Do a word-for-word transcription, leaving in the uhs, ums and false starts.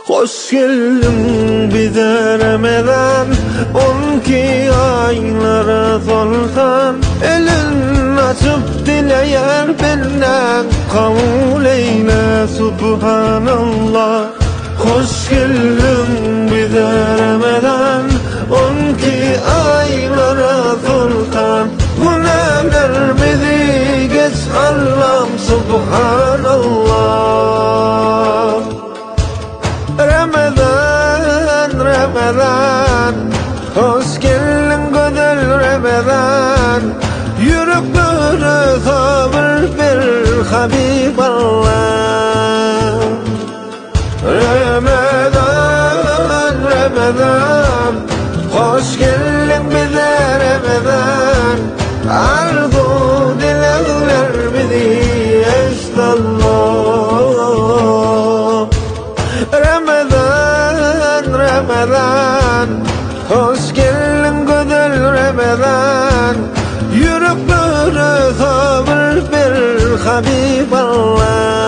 Hoş geldin bize Ramazan, on iki aylara sultan. Elin açıp dileyer benden, kabul eyle Subhanallah. Hoş geldin bize Ramazan, on iki aylara sultan. Günahlarımızı geç Allah'ım Subhanallah. Ramazan, Ramazan, hoş geldin güzel Ramazan. Yüreklere sabır ver Habiballah. Ramazan, Ramazan, hoş geldin bize Ramazan. Arzu dileklerimizi esnallah. Ramazan, Ramazan, hoş geldin güzel Ramazan. Yüreklere sabır ver Habiballah.